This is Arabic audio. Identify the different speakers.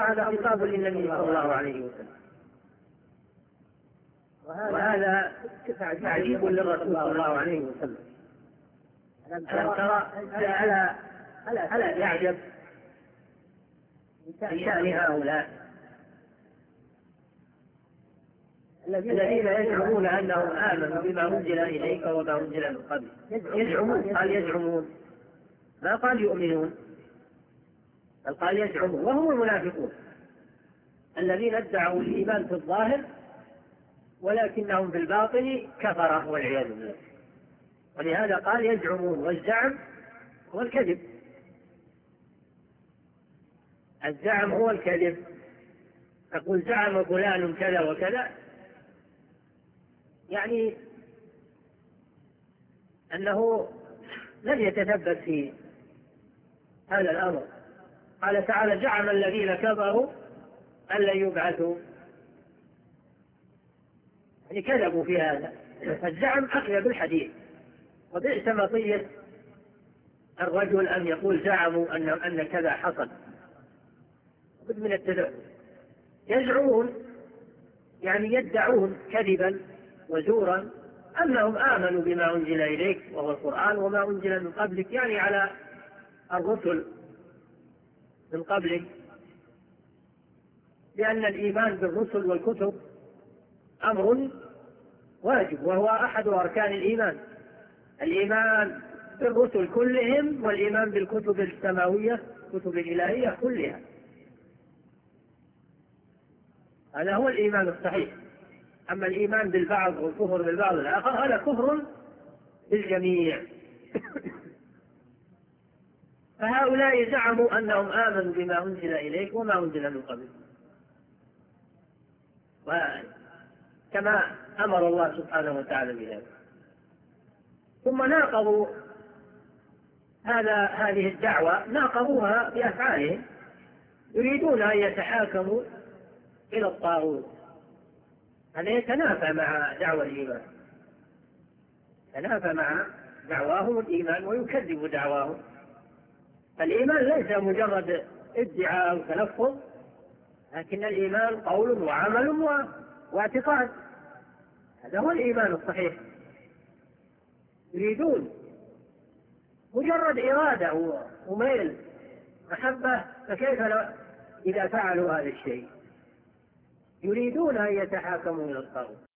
Speaker 1: وهذا خطاب للنبي صلى الله عليه وسلم، وهذا تعجيب للرسول صلى الله عليه وسلم. ألم ترى ألا تعجب من شأن هؤلاء الذين يزعمون أنهم آمنوا بما أنزل إليك وما أنزل من قبل. يزعمون، قال يزعمون، ما قال يؤمنون، بل قال يزعمون، وهم المنافقون الذين ادعوا الإيمان في الظاهر ولكنهم في الباطن كفرة والعياذ بالله. ولهذا قال يزعمون، والزعم هو الكذب، الزعم هو الكذب. تقول زعم فلان كذا وكذا، يعني أنه لم يتثبت في هذا الأمر. قال تعالى زعم الذين كفروا أن لن يبعثوا، يعني كذبوا في هذا. فالزعم أخذ بالحديث، وبئس مطية الرجل أن يقول زعموا أن كذا حصل، بد من التدبر. يزعمون يعني يدعون كذبا وزورا أنهم آمنوا بما أنزل إليك وهو القرآن وما أنزل من قبلك، يعني على الرسل من قبلك، لأن الإيمان بالرسل والكتب أمر واجب، وهو أحد أركان الإيمان، الإيمان بالرسل كلهم والإيمان بالكتب السماوية كتب الإلهية كلها. هذا هو الإيمان الصحيح. أما الإيمان بالبعض والكفر بالبعض الآخر هذا كفر بالجميع. فهؤلاء زعموا أنهم آمنوا بما أنزل إليك وما أنزل من قبل، كما أمر الله سبحانه وتعالى بذلك. ثم ناقضوا هذه الدعوة، ناقضوها بأفعالهم، يريدون أن يتحاكموا إلى الطاغوت. هذا يتنافى مع دعوة الإيمان، يتنافى مع دعواهم الإيمان ويكذب دعواهم. فالإيمان ليس مجرد ادعاء وتلفظ، لكن الإيمان قول وعمل واعتقاد. هذا هو الإيمان الصحيح. يريدون مجرد إرادة وميل محبة، فكيف إذا فعلوا هذا الشيء؟ يريدون أن يتحاكموا إلى الطاغوت.